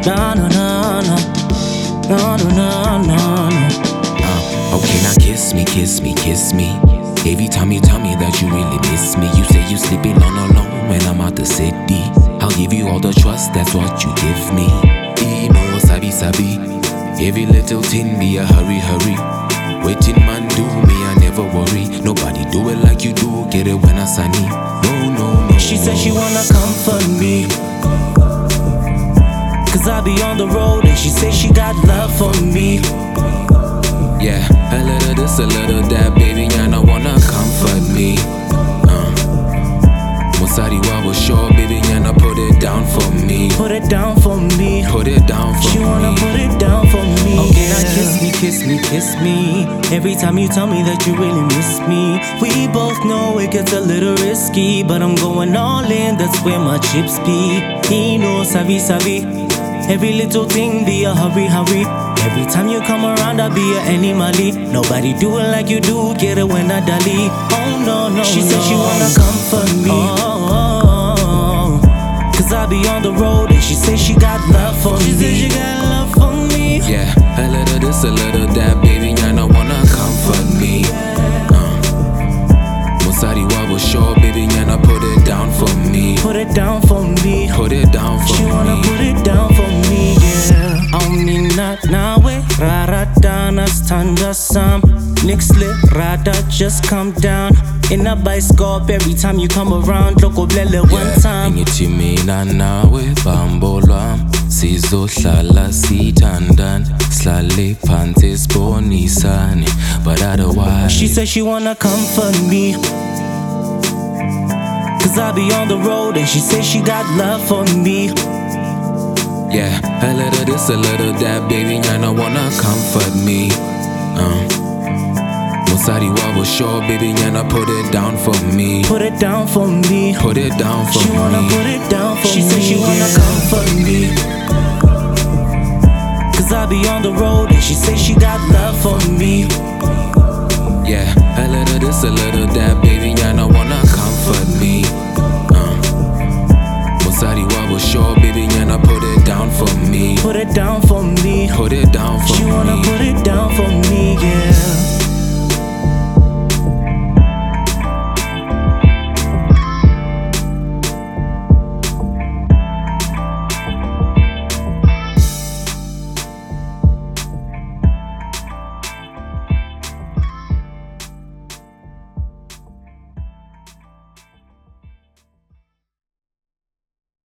Na na na na, na na na na. Okay, now kiss me, kiss me, kiss me. Every time you tell me that you really miss me, you say you sleeping alone when I'm out the city. I'll give you all the trust, that's what you give me. You know, sabi, sabi. Every little thing be a hurry, hurry. Waiting man do me, I never worry. Nobody do it like you do, get it when I sunny. No, no, no. She said she wanna comfort me, cause I be on the road, and she say she got love for me. Yeah, a little this, a little that, baby, and I wanna comfort me. Mosari was sure, baby, and I put it down for me. Put it down for me. Put it down for me. She wanna put it down for me. Okay, now kiss me, kiss me, kiss me. Every time you tell me that you really miss me, we both know it gets a little risky, but I'm going all in, that's where my chips be. He knows, savi, savi. Every little thing be a hurry, hurry. Every time you come around, I be an animal-y. Nobody do it like you do, get it when I dolly. Oh no, no, she said she wanna comfort me. Cause I be on the road, and she say she got love for me. She said she got love for me. Yeah, a little this, a little that, baby, and I wanna comfort me. Mosari was sure, baby, and I put it down for me. Put it down for me. Put it down for me. She wanna put it down for me, yeah. Omnina nawe, raradana standa sam. Nixle rada, just come down. In a bicycle, every time you come around, loko blele one time. Ngithi mina nawe bambolwa, sizohlala sithandana, sihlale phansi sibonisane, but otherwise. She said she wanna comfort me, cause I be on the road, and she say she got love for me. Yeah, a little this, a little that, baby, and I wanna comfort me. Mosari was sure, baby, and I put it down for me. Put it down for me. Put it down for me. She wanna put it down for me. She said she wanna comfort me, cause I be on the road, and she say she got love for me. Yeah, a little this, a little that, baby, and I wanna comfort me. Mosari was sure, baby, and I put it down for me. Put it down